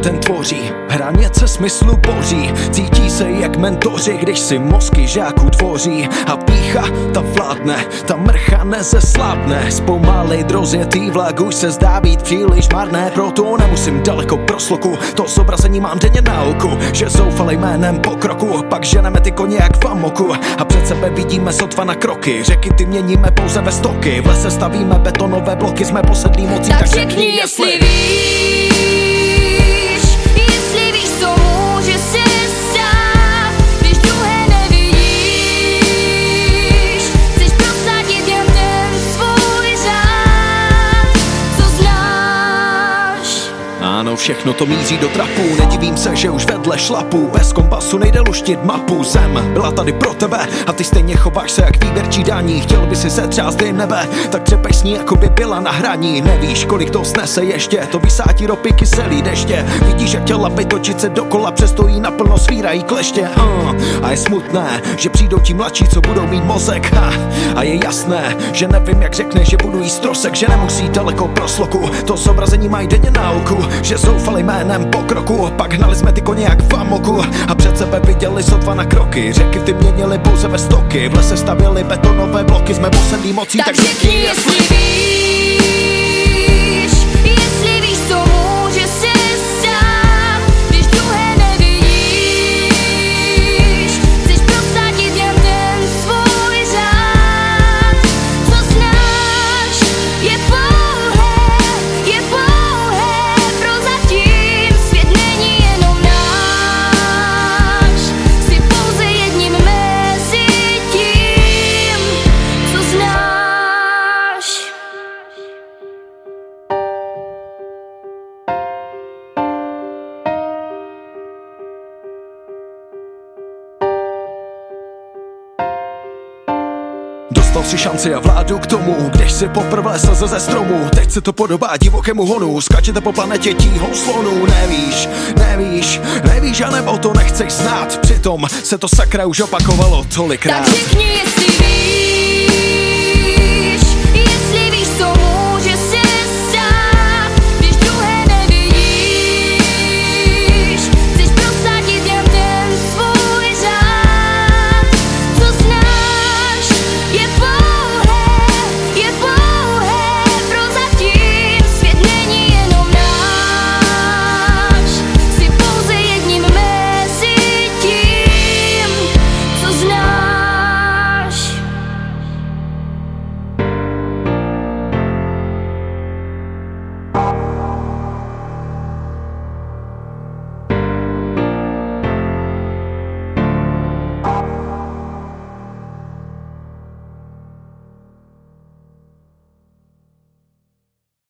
ten tvoří, hranice smyslu boří. Cítí se jak mentoři, když si mozky žáků tvoří. A pýcha, ta vládne, ta mrcha nezeslábne. Zpomalej rozjetý vlak už se zdá být příliš marné. Proto nemusím daleko pro sloku, to zobrazení mám denně na oku. Že zoufalej jménem pokroku, pak ženeme ty koně jak v amoku. A před sebe vidíme sotva na kroky, řeky ty měníme pouze ve stoky. V lese stavíme betonové bloky, jsme posedlí mocí, tak řekni jestli víš, co může se stát, když druhé nevidíš. Chceš prosadit jen ten svůj řád, co znáš. Ano, všechno to míří do trapu, nedivím se, že už vedle šlapu. Bez kompasu nejde luštit mapu, zem byla tady pro tebe a ty stejně chováš se jak výběrčí daní. Chtěl by si se třást dej nebe, tak třepeš s ní, jako by byla na hraní. Nevíš, kolik to snese ještě, to vysátí ropy kyselý deště. Vidíš, jak chtěla by točit se dokola, přesto jí naplno svírají kleště. A je smutné, že přijdou ti mladší, co budou mít mozek. A je jasné, že nevím, jak řekneš, že budu jíst trosek, že nemusí daleko pro sloku. To zobrazení mají denně na oku, že zoufali jménem pokroku. Pak hnali jsme ty koně jak v amoku a před sebe viděli sotva na kroky. Řeky ty měnili pouze ve stoky, v lese stavěli betonové bloky, jsme posedlí mocí, tak řekni jestli víš, co může se stát, když druhé nevidíš. Chceš prosadit jen ten svůj řád, co znáš, je pouhé prozatím. Svět není jenom náš, jsi pouze jedním mezi tím, co znáš. Dostal si šanci a vládu k tomu, když si poprvé sleze ze stromu. Teď se to podobá divokému honu, skáčete po planetě tíhou slonů. Nevíš, anebo to nechceš znát, přitom se to sakra už opakovalo tolikrát. Tak řekni, jestli víš.